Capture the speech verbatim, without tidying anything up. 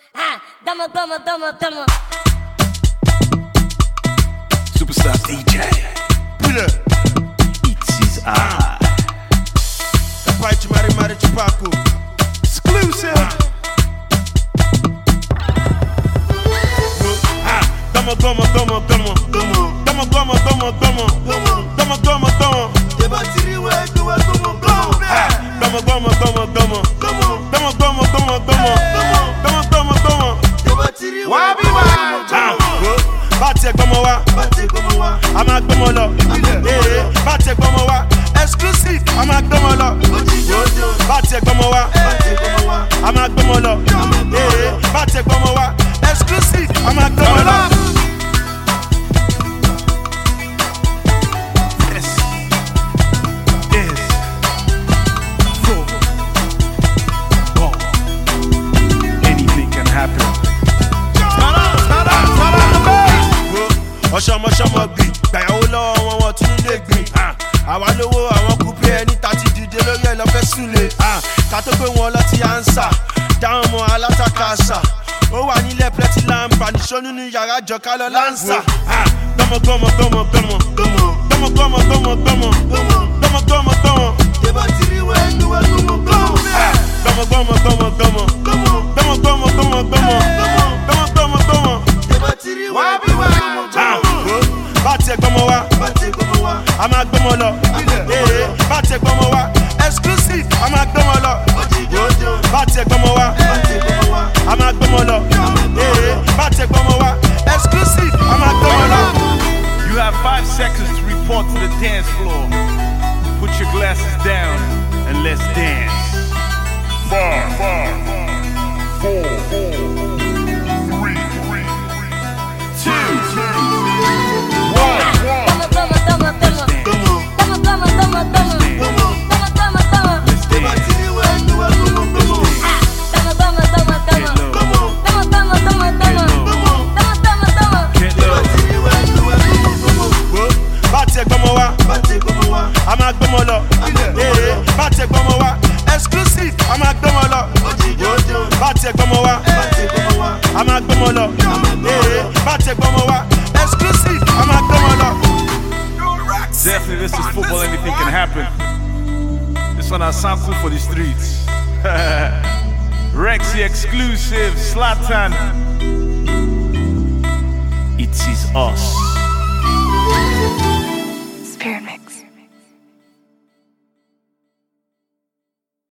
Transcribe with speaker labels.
Speaker 1: Ah, dama, dama, dama, dama.
Speaker 2: Superstar D J.
Speaker 3: Pula.
Speaker 2: It is I.
Speaker 3: Pai de Mari Mari de Paco.
Speaker 2: Exclusive.
Speaker 3: Dama, dama, dama, dama. Dama, dama, dama, dama. Dama, dama, dama.
Speaker 4: Debatiriwe duwe dama, dama.
Speaker 3: Dama, dama, dama, dama. Dama, dama, dama, dama. Dama, dama, dama.
Speaker 4: Debatiriwe
Speaker 3: Wabi wa. Bati egbomo wa.
Speaker 4: Bati egbomo wa.
Speaker 3: A máa gbọ́mọ lọ. Bati egbomo wa. Exclusive. A máa gbọ́mọ lọ. Bati egbomo wa. A máa gbọ́mọ lọ. Bati egbomo wa. Exclusive. A máa gbọ́mọ lọ.
Speaker 2: Yes. Yes. Four. Ball. Anything can happen.
Speaker 3: Ọ̀ṣọ́mọṣọ́mọ gbì gbàyàwó lọ́wọ́ wọn wọn tún lè gbìn. Àwa lówó àwọn kúpé ẹni tá ti dìde lórí ẹ̀ lọ́fẹ́ súnlé. Ká tó pé wọn lọ ti ànsà dáhùn mọ́ alátakàṣà. Ó wà nílẹ̀ plẹ́tì láǹbà níṣó nínú yàrá jọ̀ká lọ láǹsà. Gbọ́mọgbọ́mọ gbọ́mọ gbọ́mọ gbọ́mọ gbọ́mọ gbọ́mọ gbọ́mọ gbọ́mọ gbọ́mọ gbọ́mọ.
Speaker 4: Debatiriwe duwe dama, dama.
Speaker 3: Gbọ́mọgbọ́mọ gbọ́mọ gbọ́mọ gbọ́mọ gbọ́mọ gbọ́mọ gbọ́mọ gbọ́mọ gbọ́mọ gbọ́mọ.
Speaker 4: Debatiriwe duwe dama, dama.
Speaker 3: Bati egbomo wa.
Speaker 4: Bati egbomo wa.
Speaker 3: A máa gbọ́mọ lọ. Bati egbomo wa. Exclusive. A máa gbọ́mọ lọ. Bati egbomo wa.
Speaker 4: Bati egbomo wa.
Speaker 3: A máa gbọ́mọ lọ. Bati egbomo wa. Exclusive. A máa gbọ́mọ lọ.
Speaker 2: You have five seconds to report to the dance floor. Put your glasses down and let's dance. Five, five, four, four, three, three, two, one, one.
Speaker 1: Dama, dama, dama, dama. Dama, dama, dama, dama. Dama, dama, dama.
Speaker 2: Let's dance.
Speaker 4: Debatiriwe duwe dama, dama.
Speaker 1: Ah, dama, dama, dama, dama.
Speaker 2: Get low.
Speaker 1: Dama, dama, dama, dama. Dama, dama, dama.
Speaker 2: Get low.
Speaker 4: Debatiriwe duwe dama, dama.
Speaker 3: Bati egbomo wa.
Speaker 4: Bati egbomo wa.
Speaker 3: A máa gbọ́mọ lọ. Bati egbomo wa. Exclusive. A máa gbọ́mọ lọ. Bati egbomo wa.
Speaker 4: Bati egbomo wa.
Speaker 3: A máa gbọ́mọ lọ. Bati egbomo wa. Exclusive. A máa gbọ́mọ lọ.
Speaker 2: Definitely, this is football. Anything can happen. This one has sample for the streets. Rexy exclusive, Zlatan. It is us.